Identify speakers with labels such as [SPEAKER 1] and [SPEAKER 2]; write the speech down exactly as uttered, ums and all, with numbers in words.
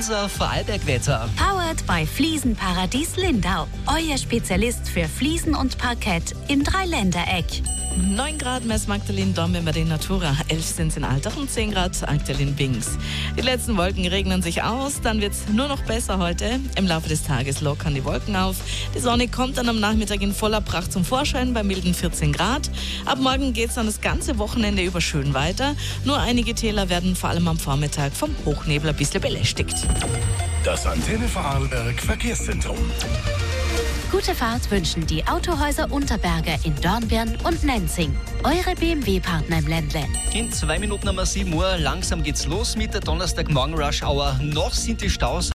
[SPEAKER 1] unser Vorarlberg-Wetter.
[SPEAKER 2] Powered by Fliesenparadies Lindau. Euer Spezialist für Fliesen und Parkett im Dreiländereck.
[SPEAKER 3] neun Grad Mess Magdalene Dom über den Natura, elf sind es in Altach und zehn Grad Magdalene Bings. Die letzten Wolken regnen sich aus, dann wird es nur noch besser heute. Im Laufe des Tages lockern die Wolken auf. Die Sonne kommt dann am Nachmittag in voller Pracht zum Vorschein bei milden vierzehn Grad. Ab morgen geht es dann das ganze Wochenende über schön weiter. Nur einige Täler werden vor allem am Vormittag vom Hochnebel ein bisschen belästigt.
[SPEAKER 4] Das Antenne Vorarlberg Verkehrszentrum.
[SPEAKER 2] Gute Fahrt wünschen die Autohäuser Unterberger in Dornbirn und Nenzing. Eure B M W-Partner im Ländle.
[SPEAKER 1] In zwei Minuten haben wir sieben Uhr. Langsam geht's los mit der Donnerstagmorgen Rush Hour. Noch sind die Staus